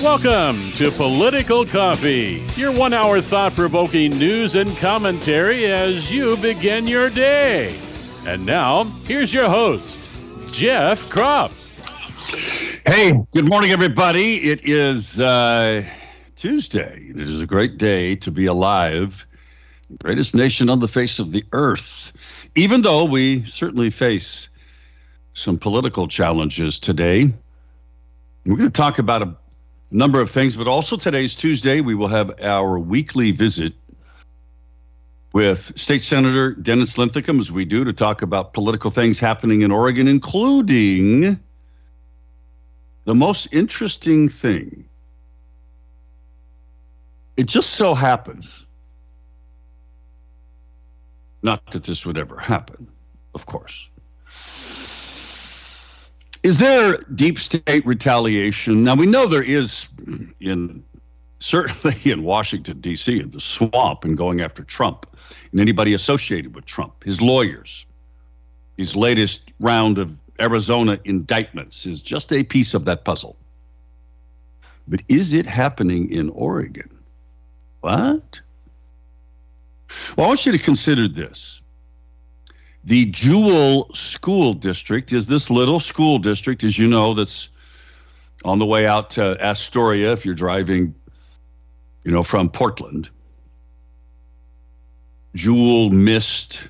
Welcome to Political Coffee, your 1 hour thought-provoking news and commentary as you begin your day. And now, here's your host, Jeff Kropp. Hey, good morning, everybody. It is Tuesday. It is a great day to be alive. The greatest nation on the face of the earth. Even though we certainly face some political challenges today. We're going to talk about a number of things, but also today's Tuesday. We will have our weekly visit with State Senator Dennis Linthicum, as we do, to talk about political things happening in Oregon, including the most interesting thing. It just so happens, not that this would ever happen, of course. Is there deep state retaliation? Now, we know there is certainly in Washington, D.C., in the swamp, and going after Trump and anybody associated with Trump, his lawyers. His latest round of Arizona indictments is just a piece of that puzzle. But is it happening in Oregon? What? Well, I want you to consider this. The Jewel School District is this little school district, as you know, that's on the way out to Astoria if you're driving, from Portland. Jewel Mist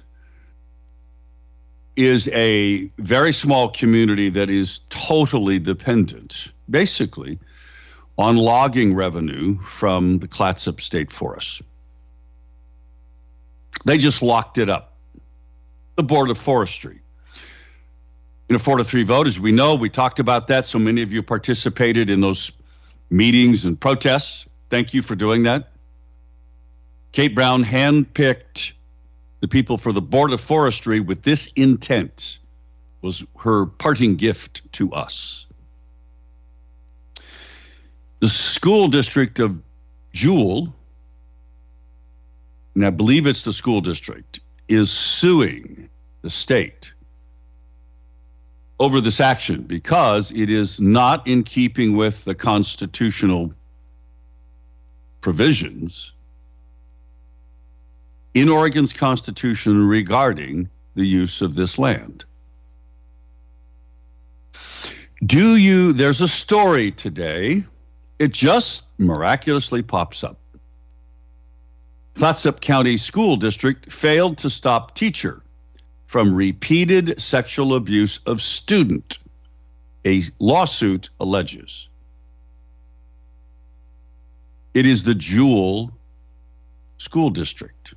is a very small community that is totally dependent, basically, on logging revenue from the Clatsop State Forest. They just locked it up. The Board of Forestry. In a 4-3 vote, as we know, we talked about that. So many of you participated in those meetings and protests. Thank you for doing that. Kate Brown handpicked the people for the Board of Forestry with this intent, was her parting gift to us. The school district of Jewel, and I believe it's the school district, is suing the state over this action because it is not in keeping with the constitutional provisions in Oregon's constitution regarding the use of this land. There's a story today. It just miraculously pops up. Clatsop County School District failed to stop teacher from repeated sexual abuse of student, a lawsuit alleges. It is the Jewel School District.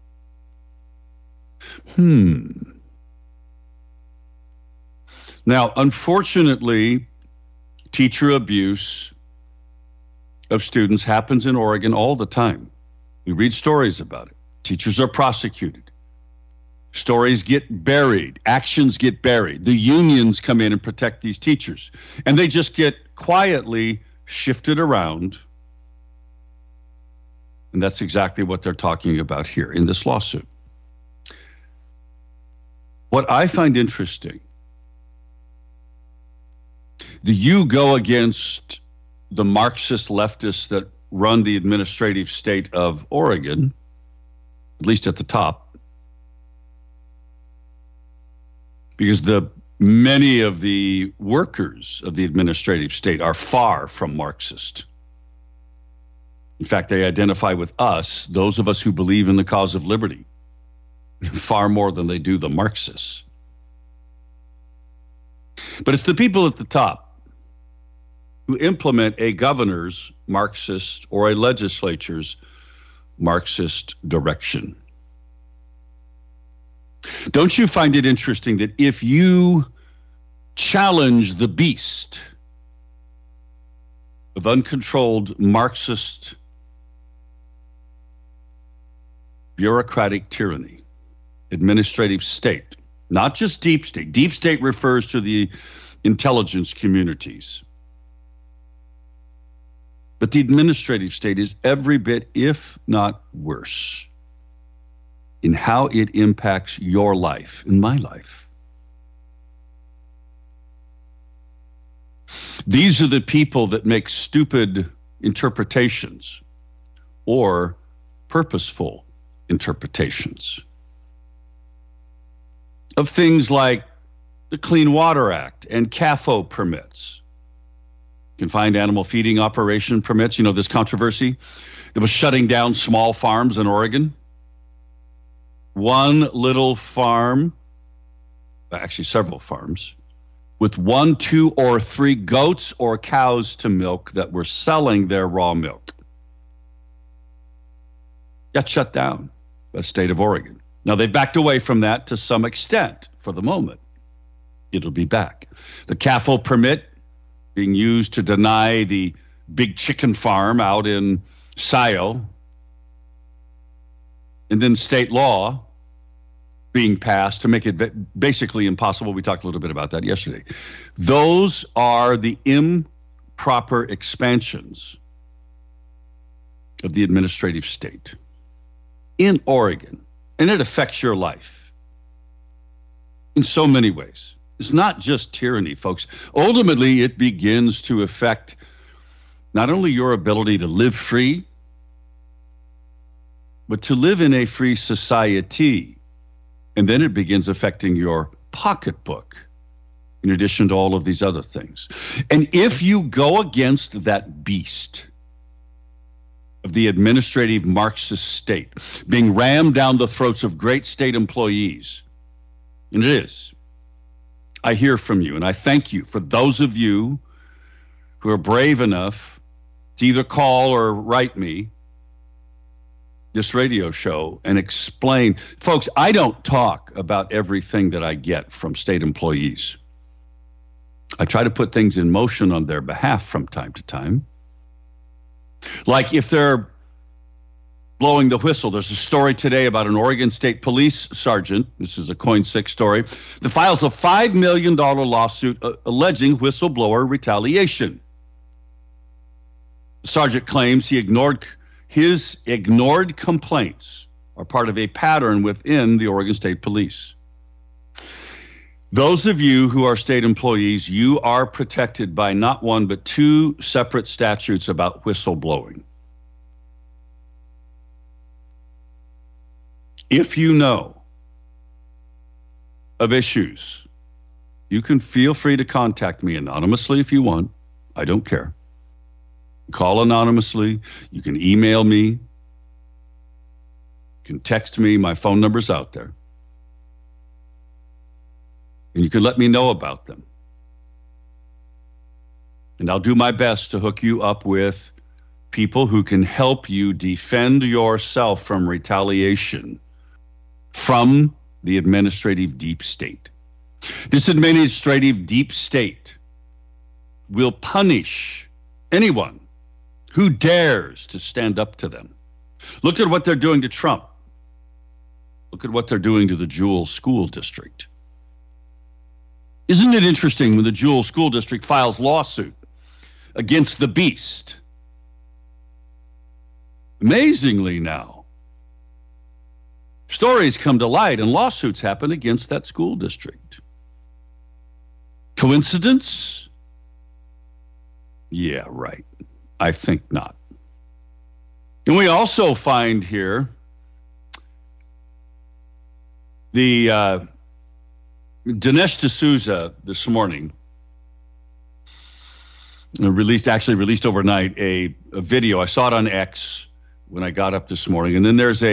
Now, unfortunately, teacher abuse of students happens in Oregon all the time. We read stories about it. Teachers are prosecuted. Stories get buried. Actions get buried. The unions come in and protect these teachers. And they just get quietly shifted around. And that's exactly what they're talking about here in this lawsuit. What I find interesting, do you go against the Marxist leftists that run the administrative state of Oregon, at least at the top, because many of the workers of the administrative state are far from Marxist. In fact, they identify with us, those of us who believe in the cause of liberty, far more than they do the Marxists. But it's the people at the top who implement a governor's Marxist or a legislature's Marxist direction. Don't you find it interesting that if you challenge the beast of uncontrolled Marxist bureaucratic tyranny, administrative state, not just deep state. Deep state refers to the intelligence communities. But the administrative state is every bit, if not worse, in how it impacts your life and my life. These are the people that make stupid interpretations or purposeful interpretations of things like the Clean Water Act and CAFO permits, confined animal feeding operation permits. You know, this controversy that was shutting down small farms in Oregon. One little farm, actually several farms, with 1, 2, or 3 goats or cows to milk that were selling their raw milk. Got shut down by the state of Oregon. Now, they backed away from that to some extent for the moment. It'll be back. The CAFO permit being used to deny the big chicken farm out in Scio, and then state law being passed to make it basically impossible. We talked a little bit about that yesterday. Those are the improper expansions of the administrative state in Oregon, and it affects your life in so many ways. It's not just tyranny, folks. Ultimately, it begins to affect not only your ability to live free, but to live in a free society. And then it begins affecting your pocketbook, in addition to all of these other things. And if you go against that beast of the administrative Marxist state being rammed down the throats of great state employees, and it is, I hear from you, and I thank you for those of you who are brave enough to either call or write me this radio show and explain. Folks, I don't talk about everything that I get from state employees. I try to put things in motion on their behalf from time to time. Like if they're blowing the whistle. There's a story today about an Oregon State Police sergeant, this is a KOIN6 story, that files a $5 million lawsuit alleging whistleblower retaliation. The sergeant claims his ignored complaints are part of a pattern within the Oregon State Police. Those of you who are state employees, you are protected by not one but 2 separate statutes about whistleblowing. If you know of issues, you can feel free to contact me anonymously if you want. I don't care. Call anonymously. You can email me. You can text me. My phone number's out there. And you can let me know about them. And I'll do my best to hook you up with people who can help you defend yourself from retaliation from the administrative deep state. This administrative deep state will punish anyone who dares to stand up to them. Look at what they're doing to Trump. Look at what they're doing to the Jewel School District. Isn't it interesting when the Jewel School District files lawsuit against the beast? Amazingly now, stories come to light and lawsuits happen against that school district. Coincidence? Yeah, right. I think not. And we also find here the Dinesh D'Souza this morning released overnight a video. I saw it on X when I got up this morning. And then there's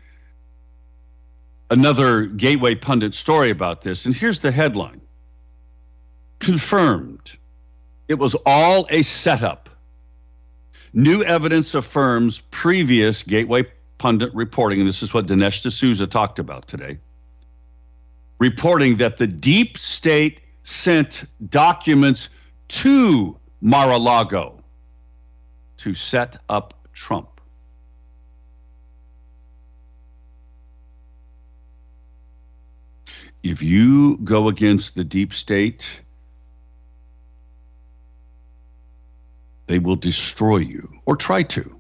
another Gateway Pundit story about this. And here's the headline. Confirmed. It was all a setup. New evidence affirms previous Gateway Pundit reporting, and this is what Dinesh D'Souza talked about today, reporting that the deep state sent documents to Mar-a-Lago to set up Trump. If you go against the deep state, they will destroy you, or try to.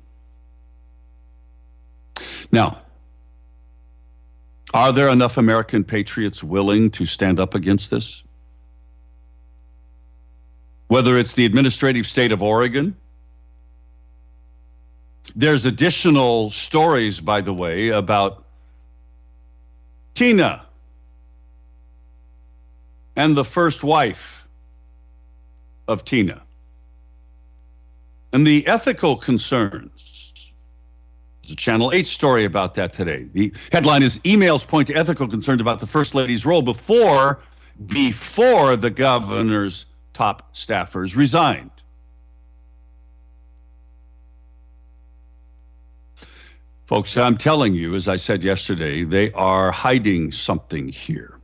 Now, are there enough American patriots willing to stand up against this? whether it's the administrative state of Oregon. There's additional stories, by the way, about Tina and the first wife of Tina and the ethical concerns. There's a Channel 8 story about that today. The headline is Emails Point to Ethical Concerns about the First Lady's Role before the governor's top staffers resigned. Folks, I'm telling you, as I said yesterday, they are hiding something here.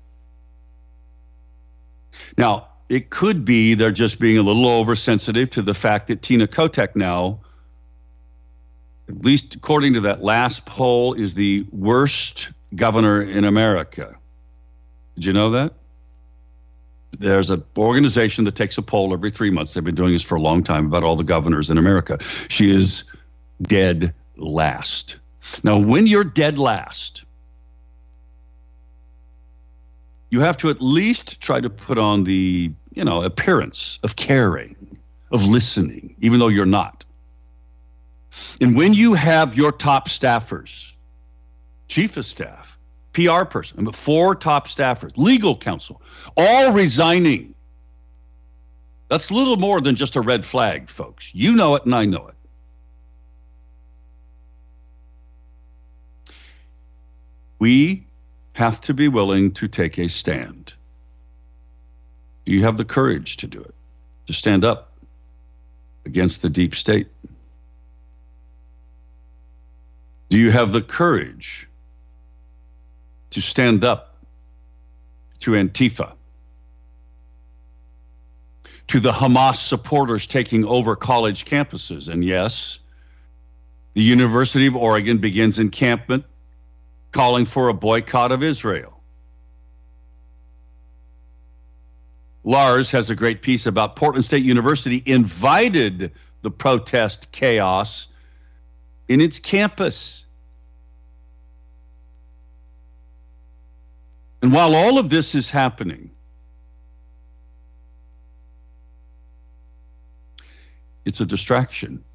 Now, it could be they're just being a little oversensitive to the fact that Tina Kotek now, at least according to that last poll, is the worst governor in America. Did you know that? There's an organization that takes a poll every 3 months. They've been doing this for a long time about all the governors in America. She is dead last. Now, when you're dead last, you have to at least try to put on the, appearance of caring, of listening, even though you're not. And when you have your top staffers, chief of staff, PR person, 4 top staffers, legal counsel, all resigning, that's a little more than just a red flag, folks. You know it and I know it. We have to be willing to take a stand. Do you have the courage to do it? To stand up against the deep state? Do you have the courage to stand up to Antifa, to the Hamas supporters taking over college campuses? And yes, the University of Oregon begins encampment calling for a boycott of Israel. Lars has a great piece about Portland State University invited the protest chaos in its campus. And while all of this is happening, it's a distraction.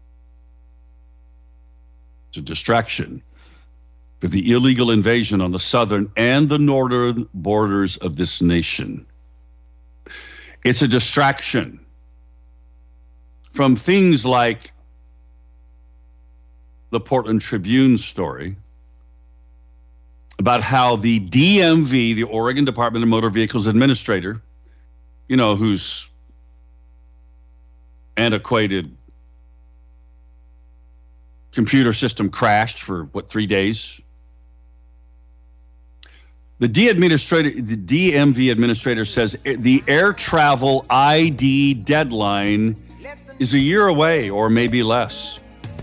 It's a distraction for the illegal invasion on the southern and the northern borders of this nation. It's a distraction from things like the Portland Tribune story about how the DMV, the Oregon Department of Motor Vehicles Administrator, whose antiquated computer system crashed for 3 days. The DMV administrator says the air travel ID deadline is a year away or maybe less.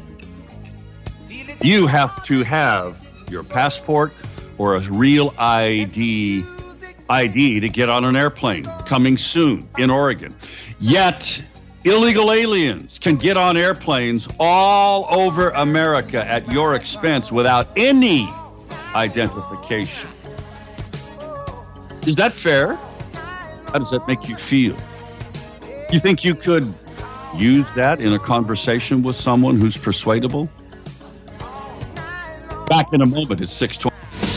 You have to have your passport or a real ID to get on an airplane, coming soon in Oregon. Yet, illegal aliens can get on airplanes all over America at your expense without any identification. Is that fair? How does that make you feel? You think you could use that in a conversation with someone who's persuadable? Back in a moment, it's 6:20.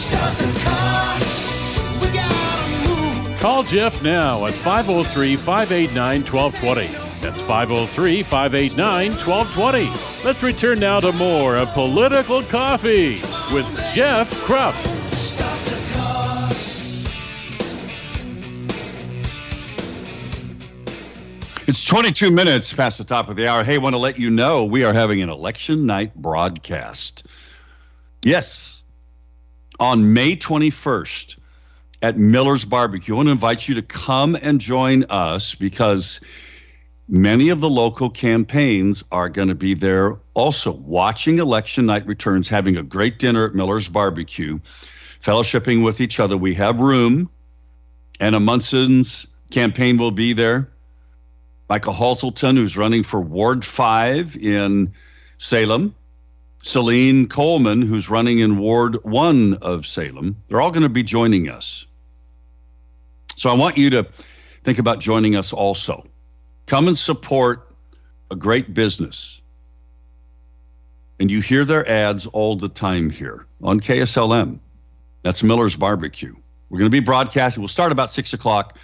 Call Jeff now at 503-589-1220. That's 503-589-1220. Let's return now to more of Political Coffee with Jeff Krupp. It's 22 minutes past the top of the hour. Hey, I want to let you know we are having an election night broadcast. Yes, on May 21st at Miller's Barbecue. I want to invite you to come and join us because many of the local campaigns are going to be there also watching election night returns, having a great dinner at Miller's Barbecue, fellowshipping with each other. We have room. Anna Munson's campaign will be there. Michael Halselton, who's running for Ward 5 in Salem. Celine Coleman, who's running in Ward 1 of Salem. They're all going to be joining us. So I want you to think about joining us also. Come and support a great business. And you hear their ads all the time here on KSLM. That's Miller's Barbecue. We're going to be broadcasting. We'll start about 6 o'clock.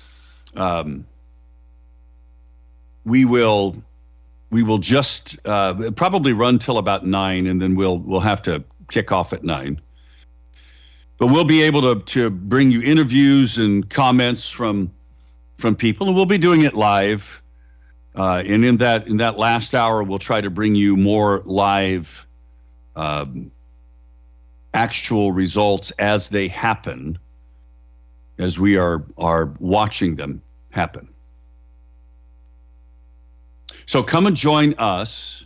We will just probably run till about 9, and then we'll have to kick off at 9. But we'll be able to bring you interviews and comments from people, and we'll be doing it live. And in that last hour, we'll try to bring you more live actual results as they happen, as we are watching them happen. So come and join us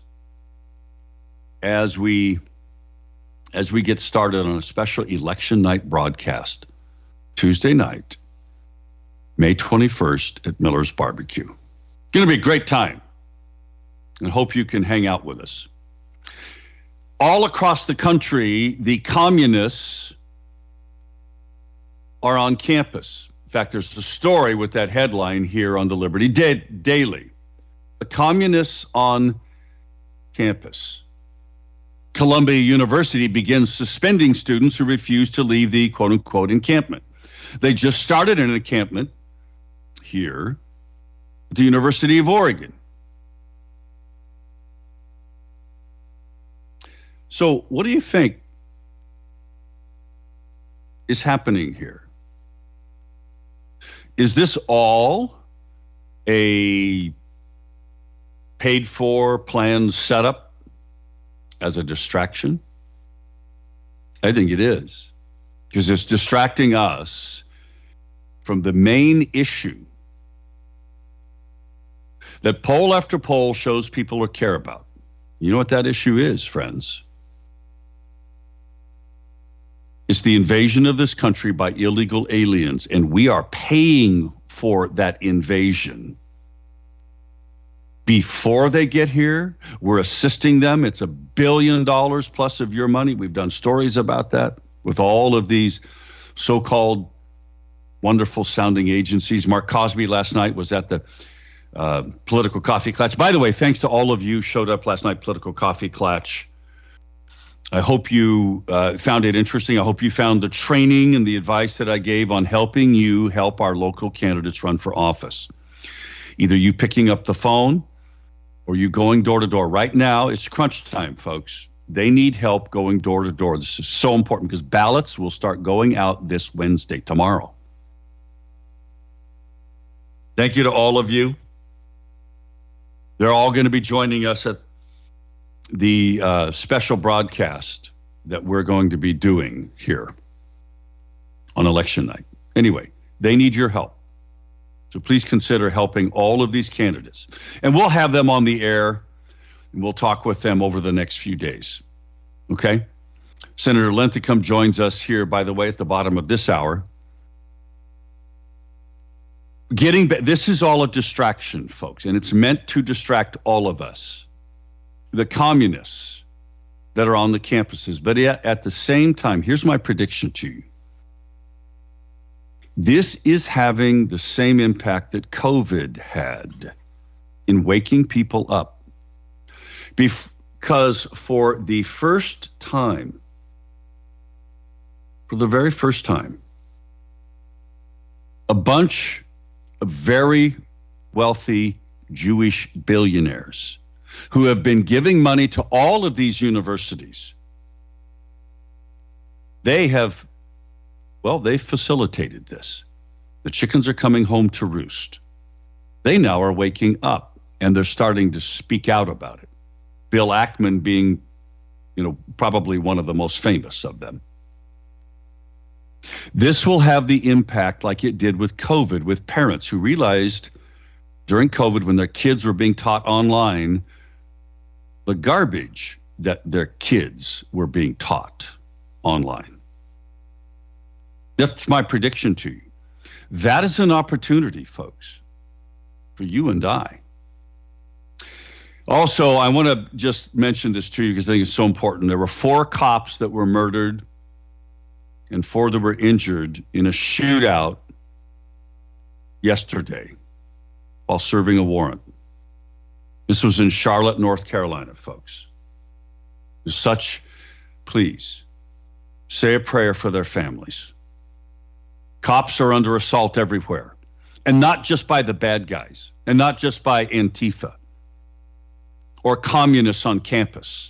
as we get started on a special election night broadcast, Tuesday night, May 21st at Miller's Barbecue. Going to be a great time, and hope you can hang out with us. All across the country, the communists are on campus. In fact, there's a story with that headline here on the Liberty Daily. The communists on campus. Columbia University begins suspending students who refuse to leave the quote-unquote encampment. They just started an encampment here at the University of Oregon. So what do you think is happening here? Is this all a paid-for, planned setup as a distraction? I think it is, because it's distracting us from the main issue that poll after poll shows people care about. You know what that issue is, friends? It's the invasion of this country by illegal aliens, and we are paying for that invasion. Before they get here, we're assisting them. It's $1 billion plus of your money. We've done stories about that with all of these so-called wonderful sounding agencies. Mark Cosby last night was at the Political Coffee Klatch. By the way, thanks to all of you who showed up last night, Political Coffee Klatch. I hope you found it interesting. I hope you found the training and the advice that I gave on helping you help our local candidates run for office. Either you picking up the phone or you going door to door. Right now, it's crunch time, folks. They need help going door to door. This is so important because ballots will start going out this Wednesday, tomorrow. Thank you to all of you. They're all going to be joining us at the special broadcast that we're going to be doing here on election night. Anyway, they need your help. So please consider helping all of these candidates. And we'll have them on the air, and we'll talk with them over the next few days. Okay? Senator Linthicum joins us here, by the way, at the bottom of this hour. This is all a distraction, folks, and it's meant to distract all of us, the communists that are on the campuses. But yet, at the same time, here's my prediction to you. This is having the same impact that COVID had in waking people up. Because for the very first time, a bunch of very wealthy Jewish billionaires who have been giving money to all of these universities, they've facilitated this. The chickens are coming home to roost. They now are waking up, and they're starting to speak out about it. Bill Ackman being, probably one of the most famous of them. This will have the impact like it did with COVID, with parents who realized during COVID when their kids were being taught online, the garbage that their kids were being taught online. That's my prediction to you. That is an opportunity, folks, for you and I. Also, I want to just mention this to you because I think it's so important. There were 4 cops that were murdered and 4 that were injured in a shootout yesterday. while serving a warrant. This was in Charlotte, North Carolina, folks. Please, say a prayer for their families. Cops are under assault everywhere, and not just by the bad guys, and not just by Antifa or communists on campus,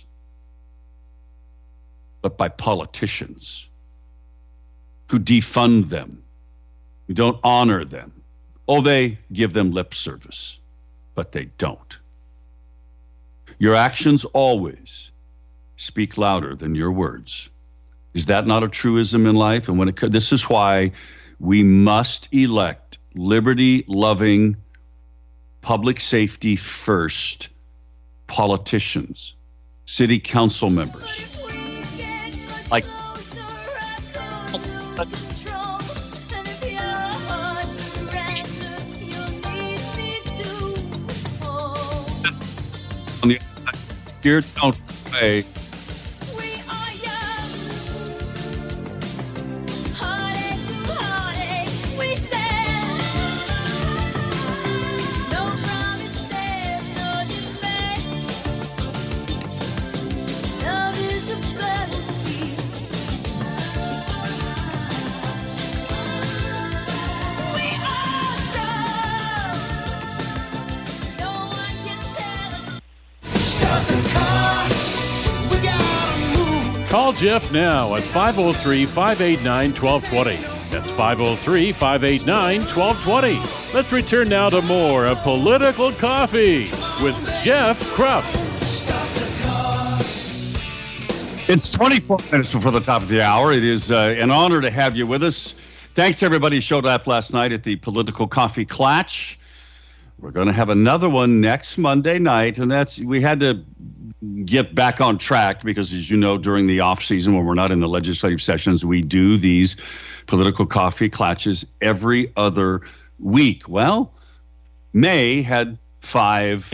but by politicians who defund them, who don't honor them. Oh, they give them lip service, but they don't. Your actions always speak louder than your words. Is that not a truism in life? And this is why we must elect liberty-loving, public safety first politicians, city council members. Like on the here, don't play. Call Jeff now at 503-589-1220. That's 503-589-1220. Let's return now to more of Political Coffee with Jeff Krupp. It's 24 minutes before the top of the hour. It is an honor to have you with us. Thanks to everybody who showed up last night at the Political Coffee Clatch. We're going to have another one next Monday night, and we had to get back on track because, as you know, during the off season when we're not in the legislative sessions, we do these Political Coffee Clatches every other week. Well, May had 5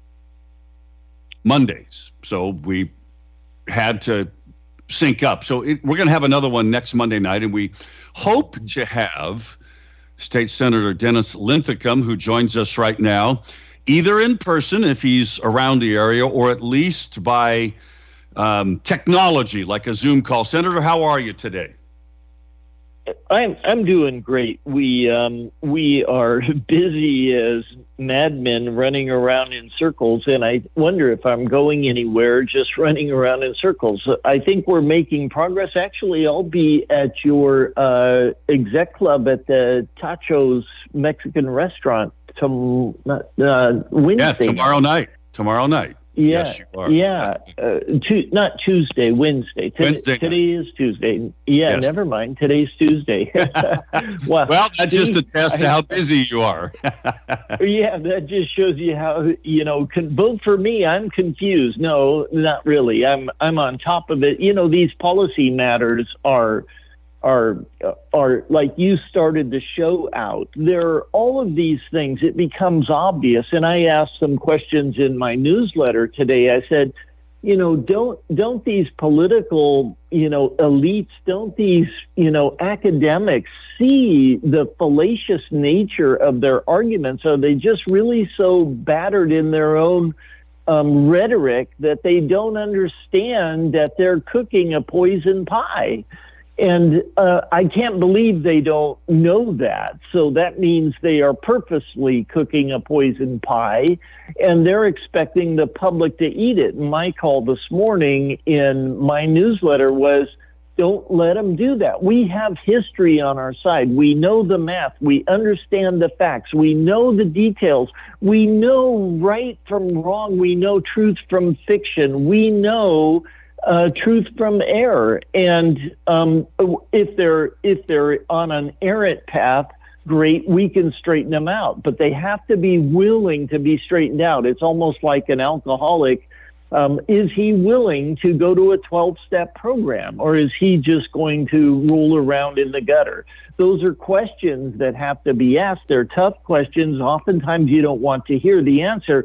Mondays, so we had to sync up. So we're going to have another one next Monday night, and we hope to have State Senator Dennis Linthicum, who joins us right now, either in person if he's around the area, or at least by technology like a Zoom call. Senator, how are you today? I'm doing great. We are busy as madmen running around in circles, and I wonder if I'm going anywhere just running around in circles. I think we're making progress. Actually, I'll be at your exec club at the Tacho's Mexican restaurant Wednesday. Yeah, tomorrow night. Yeah, yes, you are. Yeah, not Tuesday, Wednesday. Today is Tuesday. Yeah, yes. Never mind. Today's Tuesday. well, that just attests to how busy you are. Yeah, that just shows you how, vote for me. I'm confused. No, not really. I'm on top of it. These policy matters are like you started the show out. There are all of these things. It becomes obvious. And I asked some questions in my newsletter today. I said, don't these political, elites, don't these, academics see the fallacious nature of their arguments? Are they just really so battered in their own rhetoric that they don't understand that they're cooking a poison pie? And I can't believe they don't know that. So that means they are purposely cooking a poison pie, and they're expecting the public to eat it. And my call this morning in my newsletter was, don't let them do that. We have history on our side. We know the math. We understand the facts. We know the details. We know right from wrong. We know truth from fiction. We know truth from error. And if they're on an errant path, great, we can straighten them out. But they have to be willing to be straightened out. It's almost like an alcoholic. Is he willing to go to a 12-step program, or is he just going to roll around in the gutter? Those are questions that have to be asked. They're tough questions. Oftentimes you don't want to hear the answer.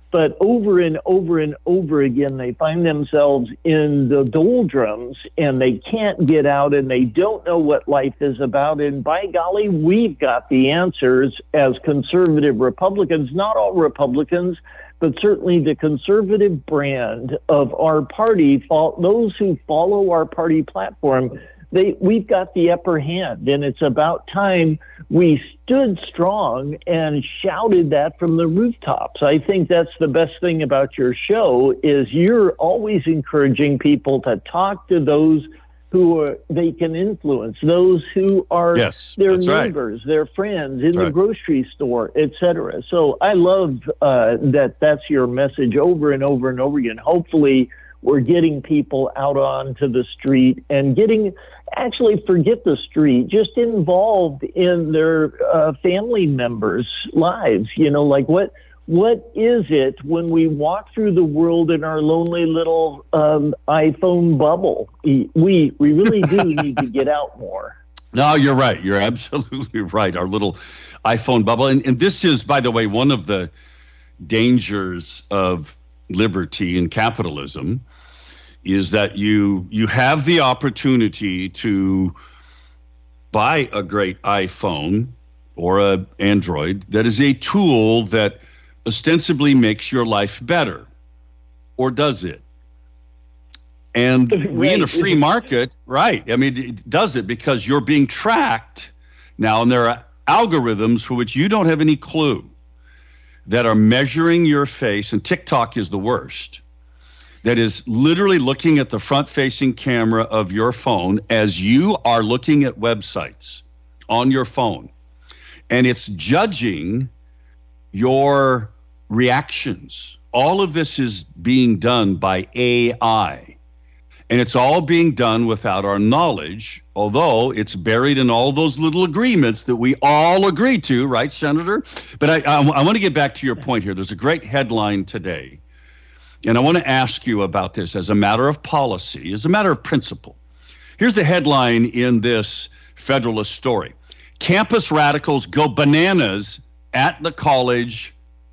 But over and over and over again, they find themselves in the doldrums and they can't get out and they don't know what life is about. And by golly, we've got the answers as conservative Republicans, not all Republicans, but certainly the conservative brand of our party, those who follow our party platform, we've got the upper hand, and it's about time we stood strong and shouted that from the rooftops. I think that's the best thing about your show is you're always encouraging people to talk to those who they can influence, those who are their neighbors, their friends in the grocery store, etc. So I love that's your message over and over and over again. Hopefully we're getting people out onto the street and actually forget the street, just involved in their family members' lives. Like what is it when we walk through the world in our lonely little iPhone bubble? We really do need to get out more. No, you're right. You're absolutely right. Our little iPhone bubble. And this is, by the way, one of the dangers of liberty and capitalism is that you have the opportunity to buy a great iPhone or an Android that is a tool that ostensibly makes your life better, or does it? And we in a free market, right? I mean, it does it because you're being tracked now, and there are algorithms for which you don't have any clue that are measuring your face, and TikTok is the worst, that is literally looking at the front-facing camera of your phone as you are looking at websites on your phone, and it's judging your reactions. All of this is being done by AI, and it's all being done without our knowledge, although it's buried in all those little agreements that we all agree to, right, Senator? But I want to get back to your point here. There's a great headline today, and I want to ask you about this as a matter of policy, as a matter of principle. Here's the headline in this Federalist story. Campus radicals go bananas at the colleges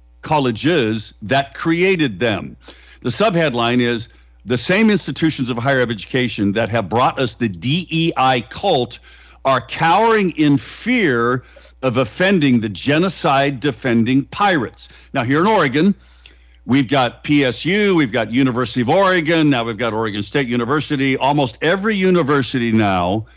that created them. The subheadline is, the same institutions of higher education that have brought us the DEI cult are cowering in fear of offending the genocide-defending pirates. Now, here in Oregon, we've got PSU, we've got University of Oregon, now we've got Oregon State University. Almost every university now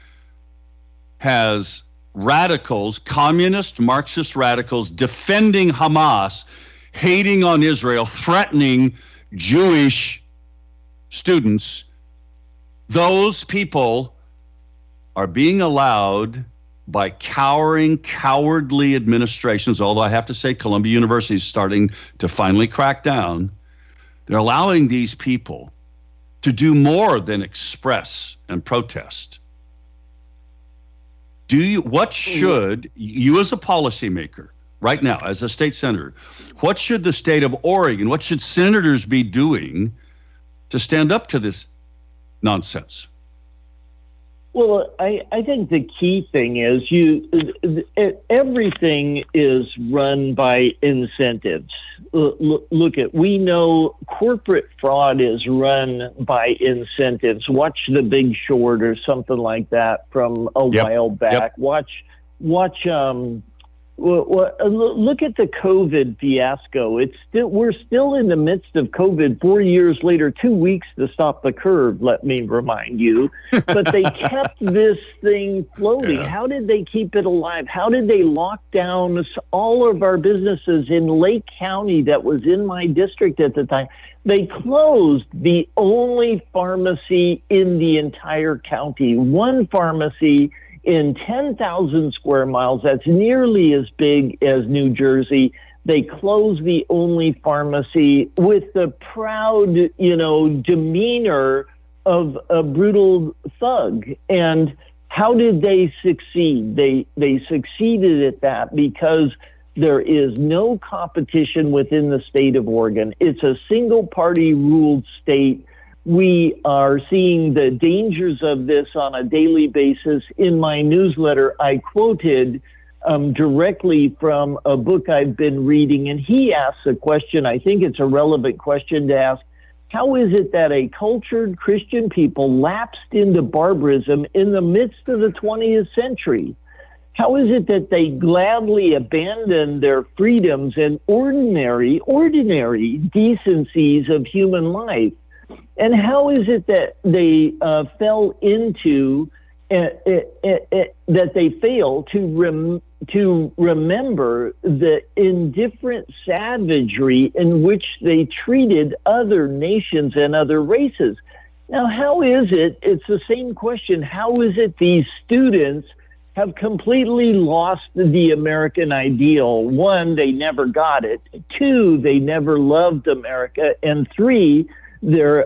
has radicals, communist, Marxist radicals, defending Hamas, hating on Israel, threatening Jewish students. Those people are being allowed by cowardly administrations, although I have to say Columbia University is starting to finally crack down. They're allowing these people to do more than express and protest. What should you as a policymaker right now, as a state senator, what should the state of Oregon, what should senators be doing to stand up to this nonsense? Well, I think the key thing is everything is run by incentives. We know corporate fraud is run by incentives. Watch The Big Short or something like that from a while back. Watch. Look at the COVID fiasco. We're still in the midst of COVID 4 years later, 2 weeks to stop the curve, let me remind you. But they kept this thing floating. How did they keep it alive? How did they lock down all of our businesses in Lake County that was in my district at the time? They closed the only pharmacy in the entire county. One pharmacy in 10,000 square miles, that's nearly as big as New Jersey. They closed the only pharmacy with the proud, demeanor of a brutal thug. And how did they succeed? They succeeded at that because there is no competition within the state of Oregon. It's a single party ruled state. We are seeing the dangers of this on a daily basis. In my newsletter, I quoted directly from a book I've been reading, and he asks a question. I think it's a relevant question to ask. How is it that a cultured Christian people lapsed into barbarism in the midst of the 20th century? How is it that they gladly abandoned their freedoms and ordinary decencies of human life? And how is it that they fell into that they fail to remember the indifferent savagery in which they treated other nations and other races? Now, how is it? It's the same question. How is it these students have completely lost the American ideal? One, they never got it. Two, they never loved America. And three, they're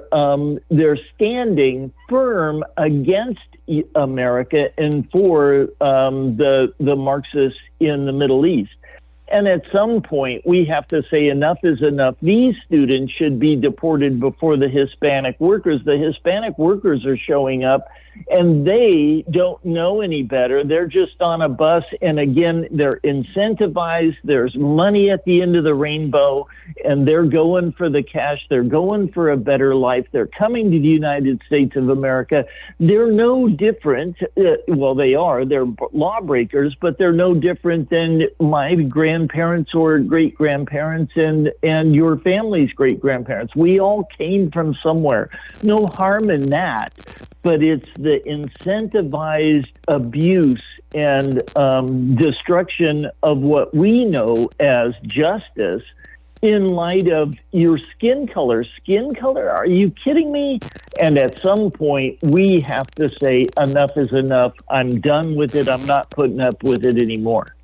standing firm against America and for the Marxists in the Middle East. And at some point, we have to say enough is enough. These students should be deported before the Hispanic workers. The Hispanic workers are showing up, and they don't know any better. They're just on a bus, and again, they're incentivized. There's money at the end of the rainbow, and they're going for the cash. They're going for a better life. They're coming to the United States of America. They're no different. Well, they are. They're lawbreakers, but they're no different than my grandparents or great-grandparents and your family's great-grandparents. We all came from somewhere. No harm in that, but it's the incentivized abuse and destruction of what we know as justice in light of your skin color. Skin color? Are you kidding me? And at some point, we have to say, enough is enough. I'm done with it. I'm not putting up with it anymore.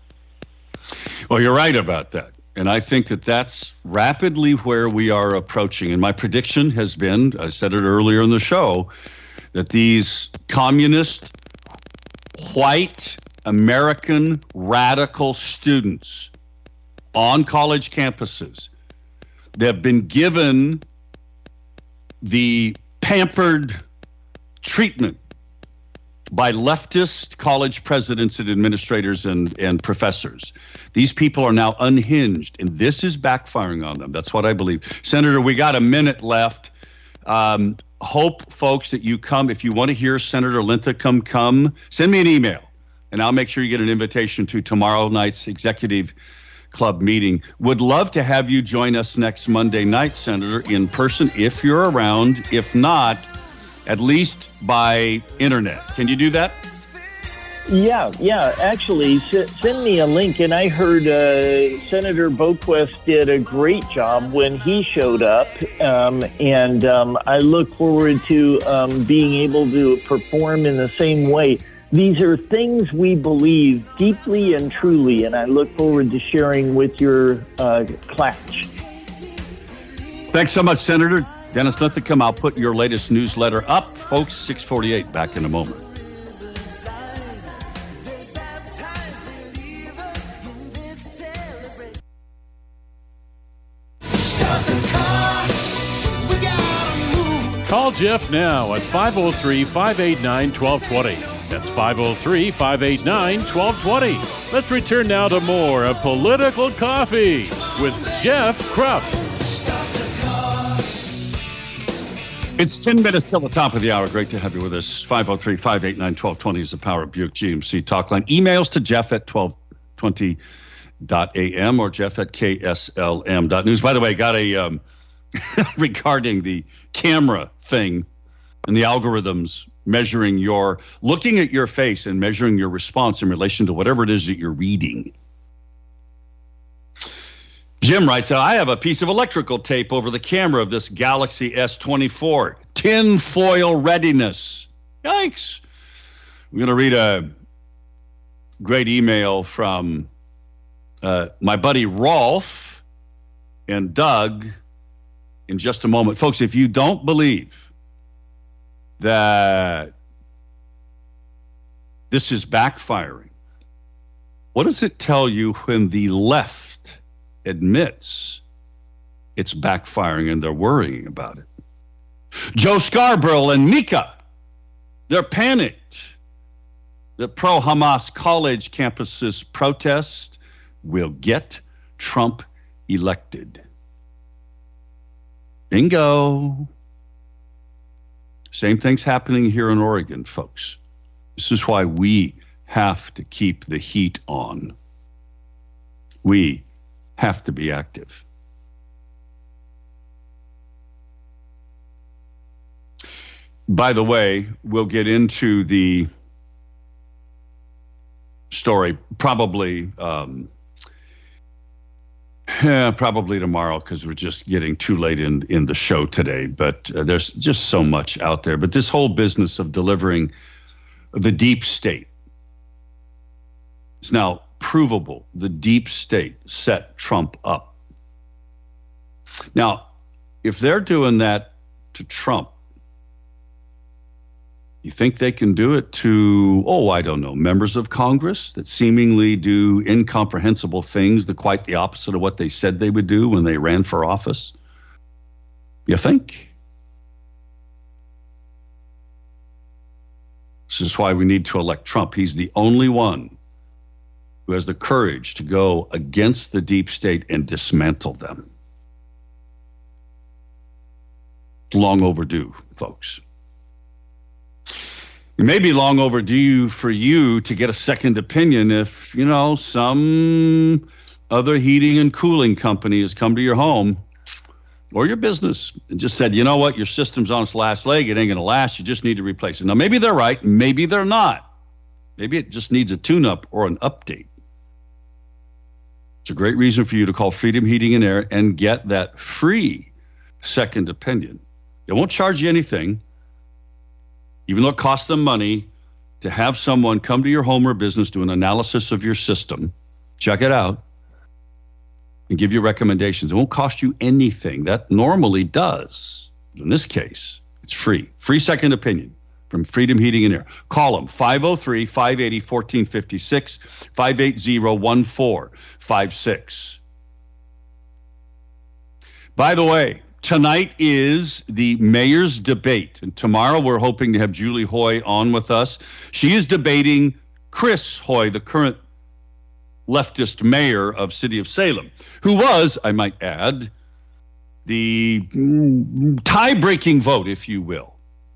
Well, you're right about that. And I think that that's rapidly where we are approaching. And my prediction has been, I said it earlier in the show, that these communist, white, American, radical students on college campuses, they have been given the pampered treatment by leftist college presidents and administrators and professors. These people are now unhinged, and this is backfiring on them. That's what I believe. Senator, we got a minute left. Hope, folks, that you come. If you want to hear Senator Linthicum come, send me an email, and I'll make sure you get an invitation to tomorrow night's Executive Club meeting. Would love to have you join us next Monday night, Senator, in person, if you're around. If not, at least by internet. Can you do that? Yeah. Actually, send me a link. And I heard Senator Boquist did a great job when he showed up. And I look forward to being able to perform in the same way. These are things we believe deeply and truly, and I look forward to sharing with your class. Thanks so much, Senator. Dennis Linthicum, I'll put your latest newsletter up. Folks, 6:48, back in a moment. Call Jeff now at 503-589-1220. That's 503-589-1220. Let's return now to more of Political Coffee with Jeff Krupp. It's 10 minutes till the top of the hour. Great to have you with us. 503-589-1220 is the Power Buick GMC talk line. Emails to Jeff at 1220.am or Jeff at KSLM.news. By the way, I got a regarding the camera thing and the algorithms measuring looking at your face and measuring your response in relation to whatever it is that you're reading. Jim writes, I have a piece of electrical tape over the camera of this Galaxy S24. Tin foil readiness. Yikes. I'm going to read a great email from my buddy Rolf and Doug in just a moment. Folks, if you don't believe that this is backfiring, what does it tell you when the left admits it's backfiring and they're worrying about it? Joe Scarborough and Mika, they're panicked. the pro-Hamas college campuses protest will get Trump elected. Bingo. Same thing's happening here in Oregon, folks. This is why we have to keep the heat on. We have to be active. By the way, we'll get into the story probably tomorrow, because we're just getting too late in the show today. But there's just so much out there. But this whole business of delivering the deep state, it's now provable. The deep state set Trump up. Now, if they're doing that to Trump, you think they can do it to, I don't know, members of Congress that seemingly do incomprehensible things, quite the opposite of what they said they would do when they ran for office? You think? This is why we need to elect Trump. He's the only one who has the courage to go against the deep state and dismantle them. Long overdue, folks. It may be long overdue for you to get a second opinion if, some other heating and cooling company has come to your home or your business and just said, you know what, your system's on its last leg. It ain't going to last. You just need to replace it. Now, maybe they're right. Maybe they're not. Maybe it just needs a tune-up or an update. It's a great reason for you to call Freedom Heating and Air and get that free second opinion. It won't charge you anything, even though it costs them money to have someone come to your home or business, do an analysis of your system, check it out, and give you recommendations. It won't cost you anything. That normally does. In this case, it's free. Free second opinion from Freedom Heating and Air. Call them, 503-580-1456, 580-1456. By the way, tonight is the mayor's debate, and tomorrow we're hoping to have Julie Hoy on with us. She is debating Chris Hoy, the current leftist mayor of City of Salem, who was, I might add, the tie-breaking vote, if you will,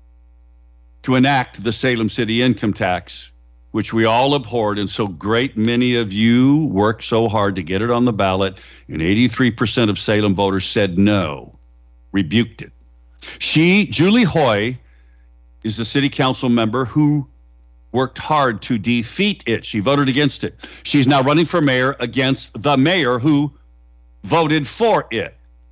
to enact the Salem City income tax, which we all abhorred, and so great many of you worked so hard to get it on the ballot, and 83% of Salem voters said no, rebuked it. Julie Hoy, is the city council member who worked hard to defeat it. She voted against it. She's now running for mayor against the mayor who voted for it.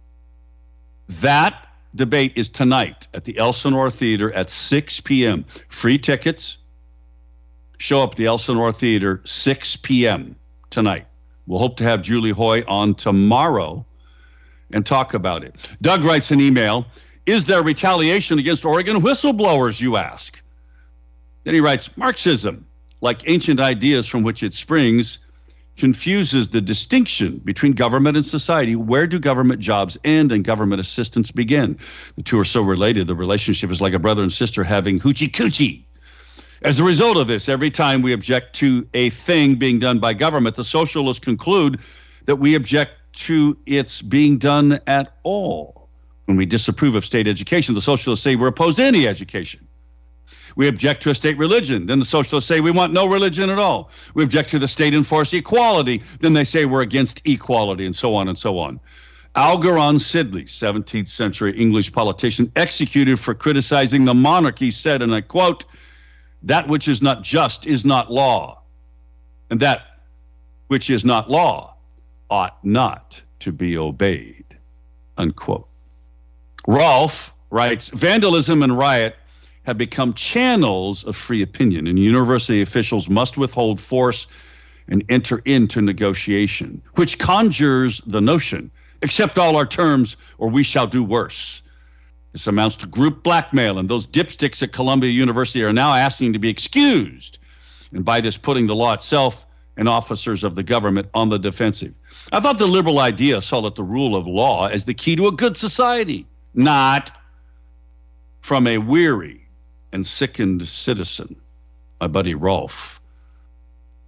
That debate is tonight at the Elsinore Theater at 6 p.m. Free tickets. Show up at the Elsinore Theater, 6 p.m. tonight. We'll hope to have Julie Hoy on tomorrow and talk about it. Doug writes an email. Is there retaliation against Oregon whistleblowers, you ask? Then he writes, Marxism, like ancient ideas from which it springs, confuses the distinction between government and society. Where do government jobs end and government assistance begin? The two are so related. The relationship is like a brother and sister having hoochie coochie. As a result of this, every time we object to a thing being done by government, the socialists conclude that we object to its being done at all. When we disapprove of state education, the socialists say we're opposed to any education. We object to a state religion. Then the socialists say we want no religion at all. We object to the state-enforced equality. Then they say we're against equality, and so on and so on. Algernon Sidley, 17th century English politician, executed for criticizing the monarchy, said, and I quote, "That which is not just is not law, and that which is not law ought not to be obeyed," unquote. Rolfe writes, vandalism and riot have become channels of free opinion, and university officials must withhold force and enter into negotiation, which conjures the notion, accept all our terms or we shall do worse. This amounts to group blackmail, and those dipsticks at Columbia University are now asking to be excused, and by this putting the law itself and officers of the government on the defensive. I thought the liberal idea saw that the rule of law as the key to a good society, not from a weary and sickened citizen. My buddy Rolfe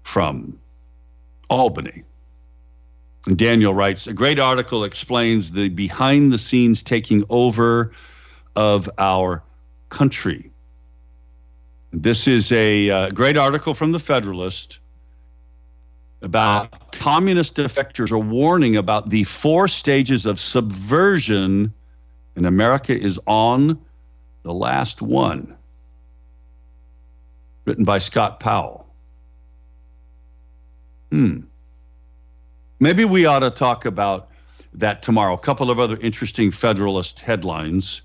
from Albany. And Daniel writes, a great article explains the behind the scenes taking over of our country. This is a great article from the Federalist about communist defectors are warning about the 4 stages of subversion, and America is on the last one. Written by Scott Powell. Maybe we ought to talk about that tomorrow. A couple of other interesting Federalist headlines.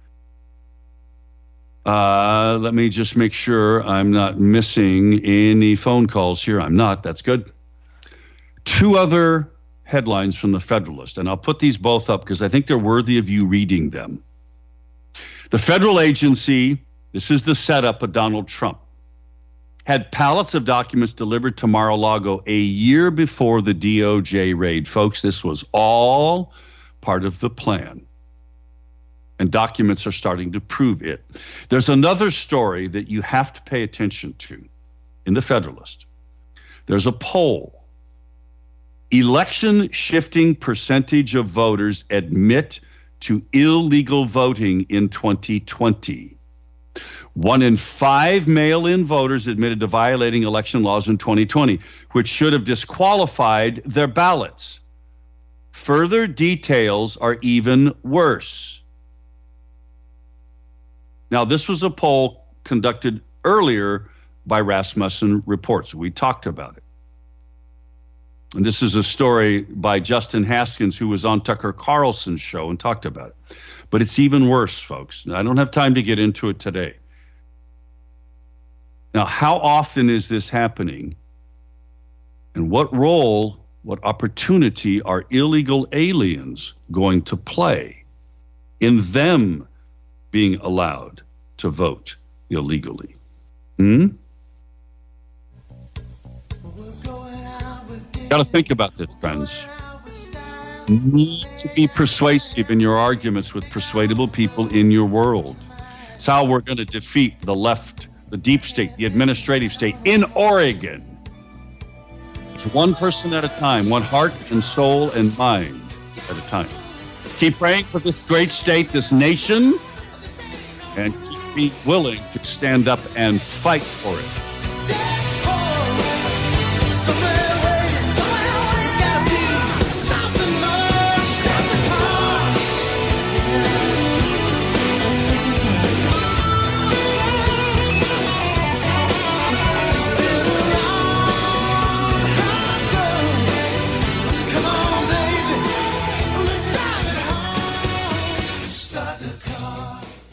Let me just make sure I'm not missing any phone calls here. I'm not. That's good. 2 other headlines from the Federalist, and I'll put these both up because I think they're worthy of you reading them. The federal agency, this is the setup of Donald Trump, had pallets of documents delivered to Mar-a-Lago a year before the DOJ raid. Folks, this was all part of the plan. And documents are starting to prove it. There's another story that you have to pay attention to in the Federalist. There's a poll. Election shifting percentage of voters admit to illegal voting in 2020. 1 in 5 mail-in voters admitted to violating election laws in 2020, which should have disqualified their ballots. Further details are even worse. Now, this was a poll conducted earlier by Rasmussen Reports. We talked about it. And this is a story by Justin Haskins, who was on Tucker Carlson's show and talked about it. But it's even worse, folks. Now, I don't have time to get into it today. Now, how often is this happening? And what role, what opportunity are illegal aliens going to play in them being allowed to vote illegally? Got to think about this, friends. You need to be persuasive in your arguments with persuadable people in your world. It's how we're going to defeat the left, the deep state, the administrative state in Oregon. It's one person at a time, one heart and soul and mind at a time. Keep praying for this great state, this nation, and keep being willing to stand up and fight for it. Start the car.